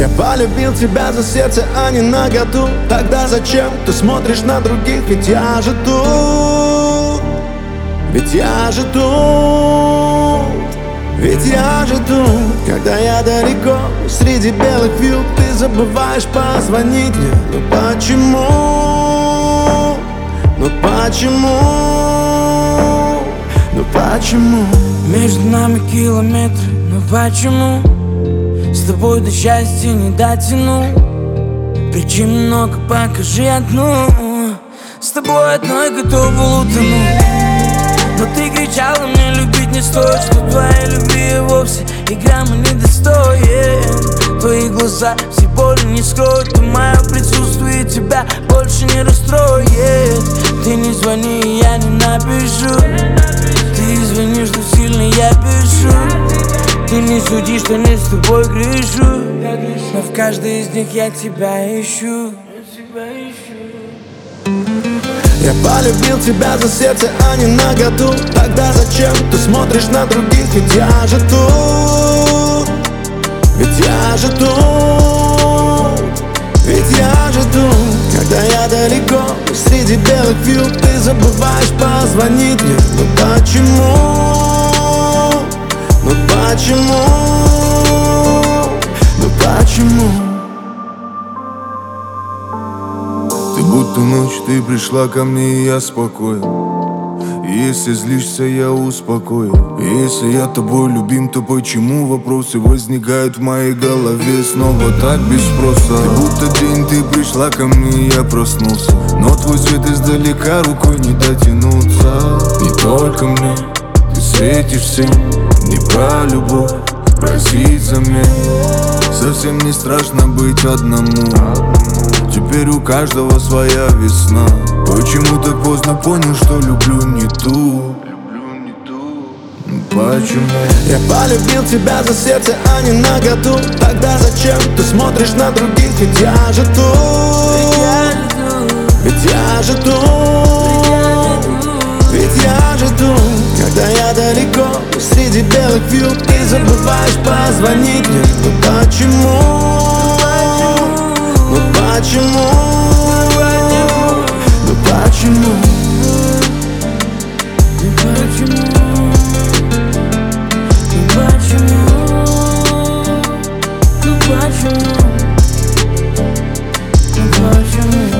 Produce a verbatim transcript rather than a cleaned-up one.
Я полюбил тебя за сердце, а не наготу. Тогда зачем ты смотришь на других? Ведь я же тут, ведь я же тут, ведь я же тут. Когда я далеко, среди белых вьюг, ты забываешь позвонить мне. Ну почему, ну почему, ну почему? Между нами километры, ну почему? С тобой до счастья не дотяну. Причин много, покажи одну. С тобой одной готова утонуть. Но ты кричала мне, любить не стоит, что твоей любви вовсе и грамма не достоин. Твои глаза все боли не скроют, и мое присутствие тебя больше не расстроит. Ты не звони, я не напишу. Ты извини, что сильно я пишу. Ты не суди, что не с тобой грешу, но в каждой из них я тебя ищу. Я полюбил тебя за сердце, а не наготу. Тогда зачем ты смотришь на других? Ведь я же тут, ведь я же тут, ведь я же тут. Когда я далеко, среди белых вьюг, ты забываешь позвонить мне. Ну почему, ну почему, ну почему? Ты будто ночь, ты пришла ко мне, и я спокоен. И если злишься, я успокою. И если я тобой любим, то почему вопросы возникают в моей голове снова так без спроса? Ты будто день, ты пришла ко мне, и я проснулся. Но твой свет издалека рукой не дотянуться. Не только мне, ты светишь всем. Не про любовь, просить замен. Совсем не страшно быть одному. Теперь у каждого своя весна. Почему так поздно понял, что люблю не ту? Почему? Я полюбил тебя за сердце, а не наготу. Тогда зачем ты смотришь на других? Ведь я же тут, ведь я же тут, ведь я же тут. Когда я далеко, среди белых вьюг, ты забываешь позвонить мне. Ну почему, ну почему, ну почему, Ну почему, ну почему, ну почему, ну почему?